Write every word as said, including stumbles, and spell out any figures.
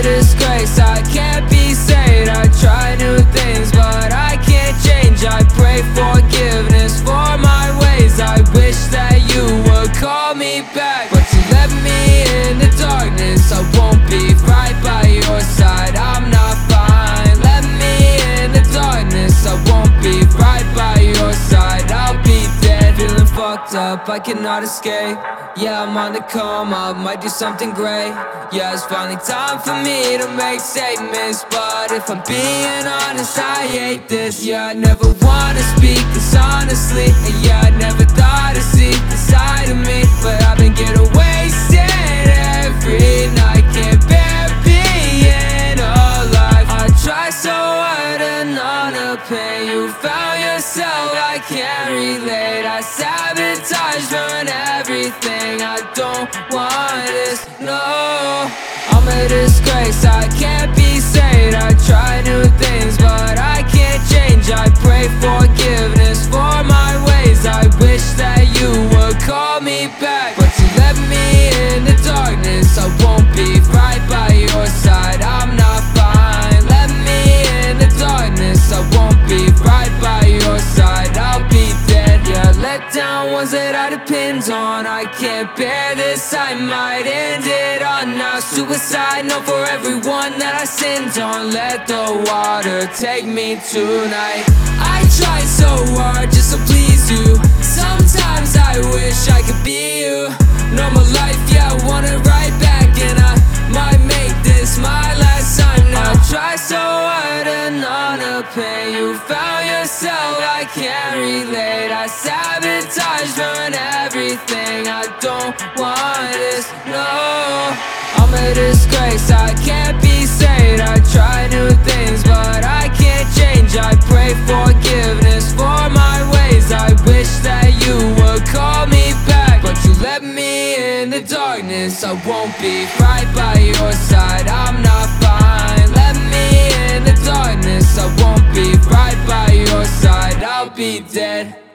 a disgrace, I can't be saved. I try new things, but I can't change. I pray forgiveness for my ways. I wish that you would call me back, but you left me in the darkness. I won't be right by your side, I'm not fine. Let me in the darkness, I won't be right by your side. I'll be dead, feeling fucked up, I cannot escape. Yeah, I'm on the come up, might do something great. Yeah, it's finally time for me to make statements, but if I'm being honest, I hate this. Yeah, I never wanna speak this honestly, and yeah, I never thought I'd see the side of me, but I've been getting wasted every night. Can't bear being alive. I try so hard to numb the pain. You found yourself, I can't relate. I sabotage, ruin everything. I don't want this, no. I'm a disgrace, I can't be saved. I try new things, but I can't change. I pray forgiveness for my ways. I wish that you would call me back, but you left me in the darkness. I won't be right by your side, I'm not fine. Let me in the darkness, I won't be right by your side. I'll be dead, yeah. Let down ones that I depend on. I can't bear this, I might end it on now. Suicide, no, for everyone that I sinned on. Let the water take me tonight. I try so hard just to please you. Sometimes I wish I could be you. Normal life, yeah, I want it right back, and I might make this my last time now. I try so hard to numb the pain. You found yourself, I can't relate. I sabotage, ruin everything. I don't want this, no. I'm a disgrace, I can't be saved. I try new things, but I can't change. I pray forgiveness for my ways. I wish that you would call me back, but you left me in the darkness. I won't be right by your side, I'm not fine. Let me in the darkness, I won't be right by your side. I'll be dead.